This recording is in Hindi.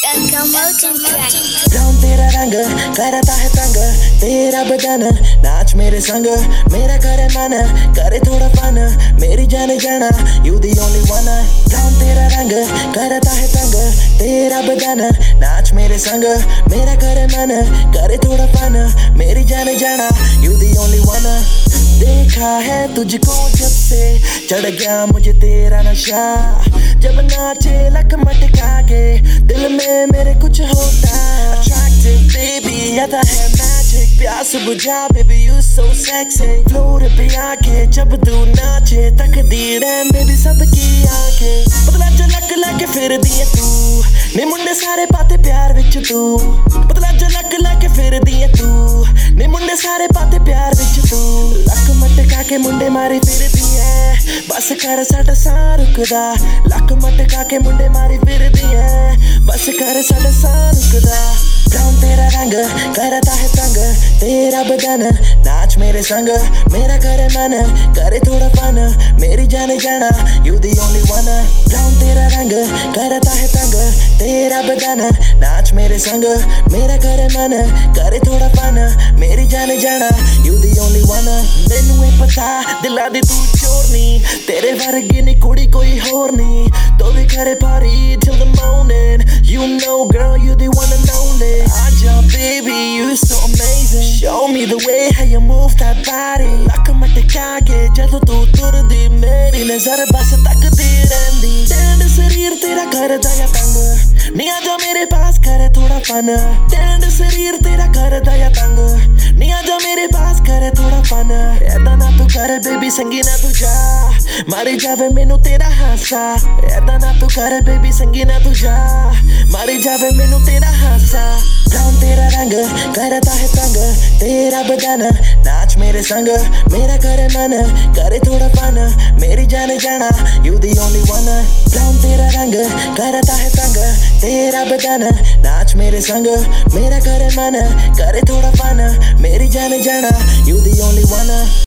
ब्राउन तेरा रंग करता है तंग तेरा बदन नाच मेरे संग मेरा करे मन करे थोड़ा फन मेरी जाने जाना you the only one brown तेरा रंग करता है तंग तेरा बदन नाच मेरे संग मेरा करे मन करे थोड़ा फन मेरी जाने जाना यू दी ओनली वन देखा है तुझको जब से चढ़ गया मुझे तेरा नशा जब नाचे लक मटका के दिल में मेरे कुछ होता Attractive baby आता है magic प्यास बुझा baby you so sexy floor पे आके जब तू नाचे तकदीर है baby सबकी आंखें पतला झलक लाके फिर दिए तू नी मुंडे सारे पाते प्यार विच तू पतला झलक लाके फिर दिए तू नी मुंडे सारे पाते प्यार विच तू लक मटका के मुंडे मारी फिर दिए बस कर साडा साह रुकदा लक मटका के मुंडे मारी फिर दिए बस कर साडा साह रुकदा ब्राउन तेरा रंग करता है तंग तेरा बदन नाच मेरे संग मेरा करे मन करे थोड़ा फन मेरी जाने जाना you the only one brown तेरा रंग करता है तंग तेरा बदन नाच मेरे संग मेरा करे मन करे थोड़ा फन मेरी जाने जाना यू दी ओनली वन मैनू है पता दिला दी तू चोरनी तेरे वर्गी नी कुड़ी कोई होर नी तो भी करे पारी till the morning you know girl you the one and only Aja baby you so amazing show me the way how you move that body लक मटका के जदों तू तुरदी मेरी नजर बस तकदी रहंदी टैंड शरीर तेरा करदा या तंग नी आजा मेरे पास करे थोड़ा फन टैंड शरीर तेरा करदा या तंग नी आजा मेरे पास करे थोड़ा फन ऐदा ना तू कर बेबी संगी ना तू जा मारी जावे मैनू तेरा हासा ऐदा ना तू कर बेबी संगी ना तू जा मारी जावे मैनू तेरा हासा ब्राउन तेरा रंग करता है तंग तेरा बदन नाच मेरे संग मेरा करे मन करे थोड़ा फन मेरी जाने जाना you the only one brown तेरा रंग करता है तंग तेरा बदन नाच मेरे संग मेरा करे मन करे थोड़ा फन मेरी जाने जाना यू दी ओनली वन